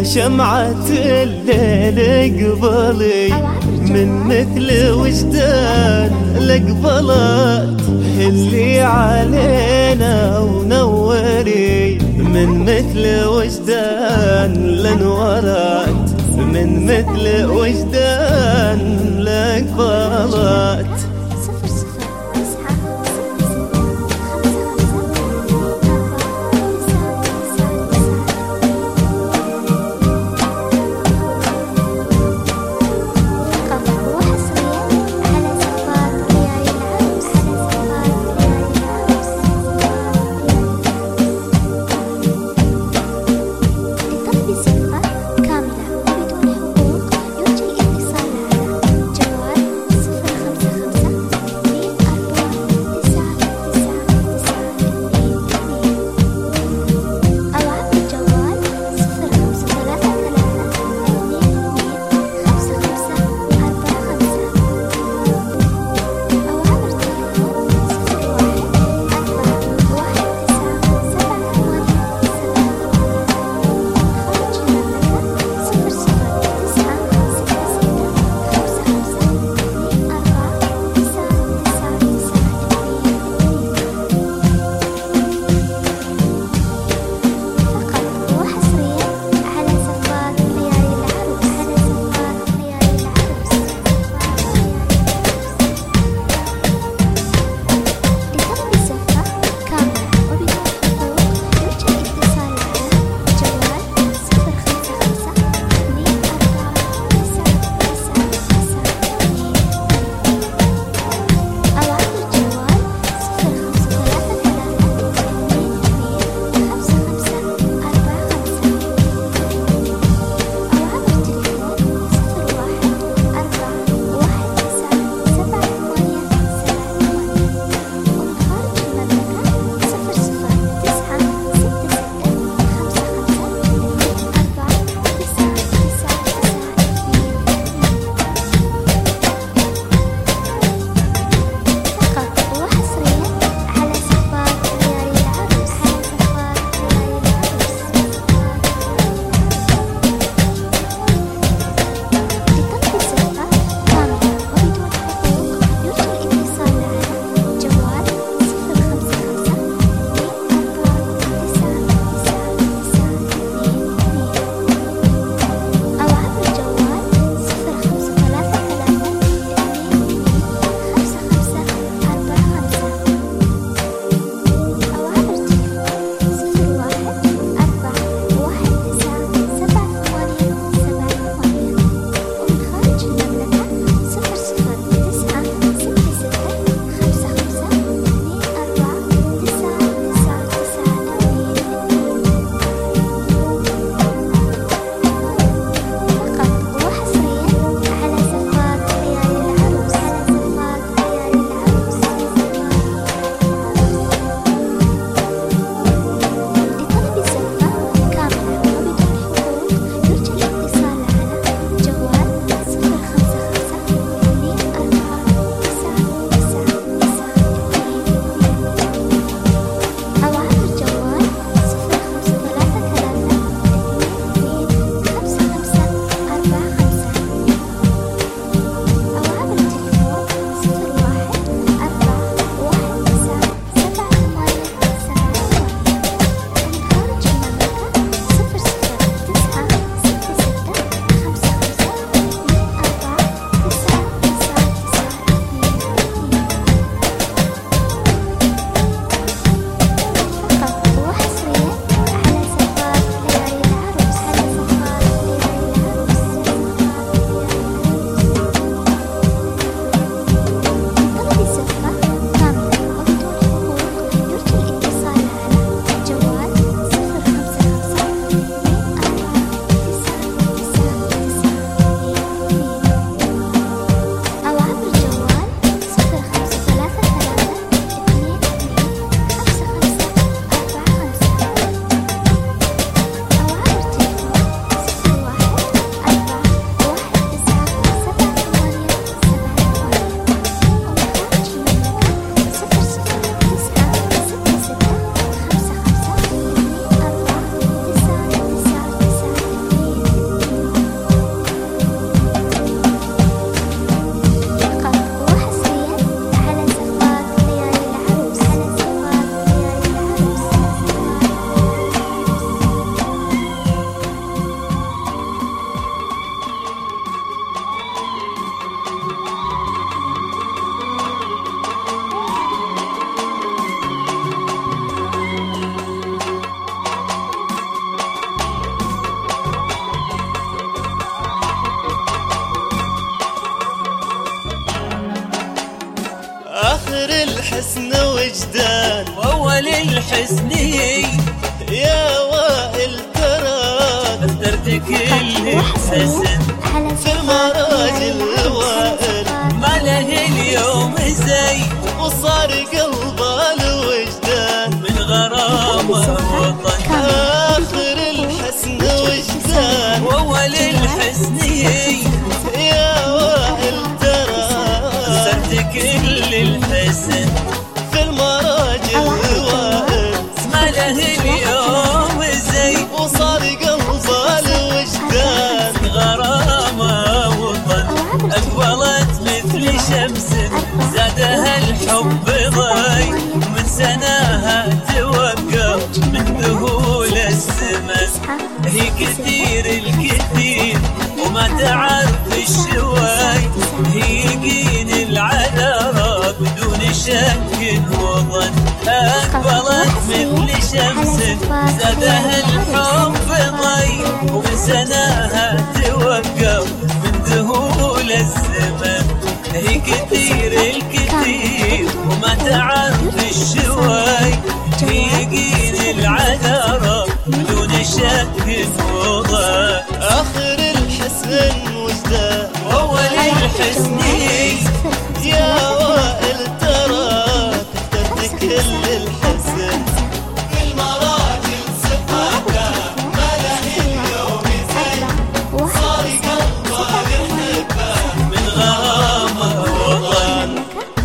يا شمعة الليل قبلي من مثل وجدان لقبلت، هلي علينا ونوري من مثل وجدان لنورت، من مثل وجدان لقبلت. كاملة وبدون حقوق يرجى الاتصال على الحسن وجدان وأول الحسن يا وائل تراك اخترت كل الحسن في المراجل وائل ما له اليوم زي وصار قلبه الوجدان من غرامة وطن آخر الحسن وجدان وأول الحسن يا وائل تراك اخترت كل الحسن في المراجل وائل ما له اليوم زي وصار قلبه الوجدان غرامة وطن أقبلت مثل شمس زادها الحب ضي من سناها توقف من ذهول الزمن هي كثير الكثير وما تعرف الشوي هي يقين العذارى بدون شك وظن أقبلت مثل شمس زادها الحب ضي ومن سناها توقف من ذهول الزمن هي كثير الكثير وما تعرف الشوي هي يقين العذارى بدون شك وظن آخر الحسن وجدان وأول الحسن يا وائل تراك اخترت كل الحسن المراجل صفاته ما له اليوم زي صار قلبه يحبه من غرامة وطن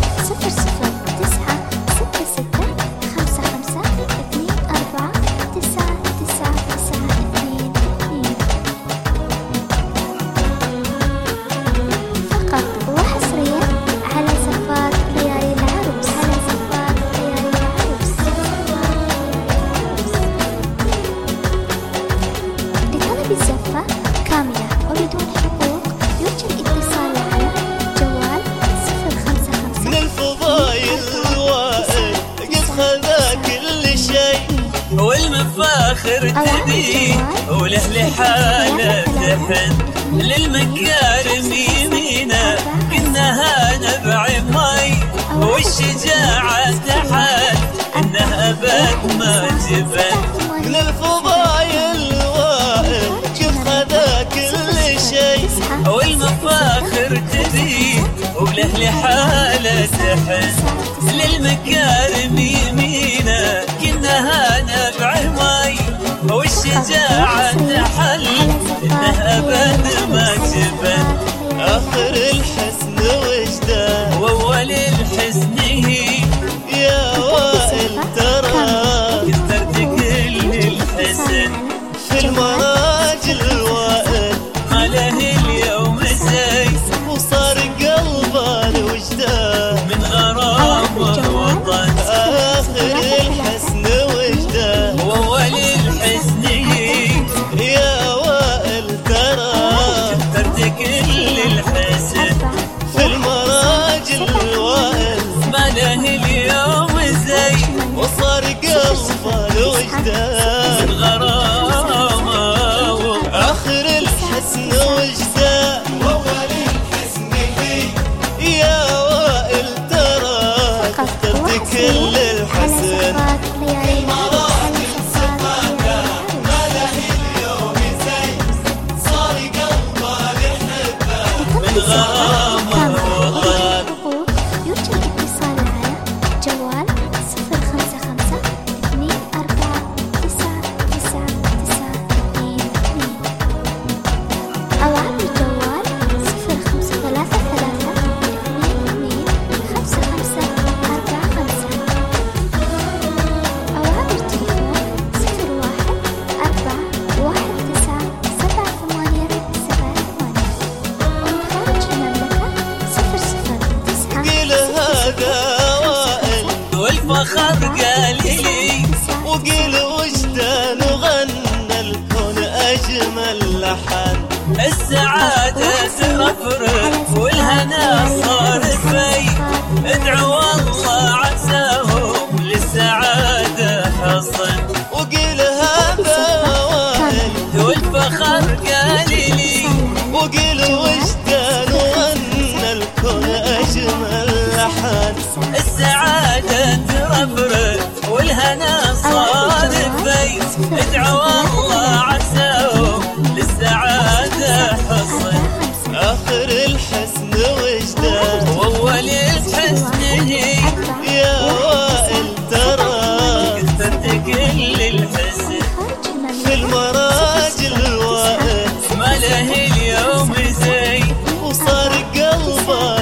00966562 فقط وحصريا على زفات ليالي العروس لطلب الزفة كاملة وبدون حقوق يرجى الاتصال على جوال 055 من الفضايل وائل قد خذا كل شيء والمفاخر تبي وله لحالة تحن للمكارم يمينه إنها نبع مي والشجاعة تحل إنها أبد ما جبن من الفضايل وائل قد خذا كل شيء والمفاخر تبي وله لحالة تحن للمكارم يمينه كأنها نبع مي والشجاعة تحل إنها أبد ما جبن آخر الحسن وجدان وأول الحسن يا وائل تراك اخترت كل الحسن في المراجل وائل ما له اليوم زي وصار قلبه الوجدان من غرامة وطن آخر الحسن وجدان وأول الحسن يا وائل تراك اخترت كل الحسن في المراجل وائل ما له اليوم زي وصار قلبه الوجدان من غرامة وطن آخر الحسن وجدان وأول الحسن يا وائل تراك فقط اخترت كل وحصريا على الحسن زفات ليالي العروس من غرامة وطن يرجى الاتصال على جوال 055-249992 أو عبر الجوال 0535225545 أو عبر التليفون 01-419-7878 ومن خارج المملكة 009 قيل هذا وائل والفخر قال لي وقيل وجدان وغنى الكون أجمل لحن السعادة ترفرف والهنا صار في ادعو الله عساهم للسعادة حصن وقيل هذا وائل والفخر قال لي وقيل وجدان وغنى الكون أجمل لحن السعادة الصبا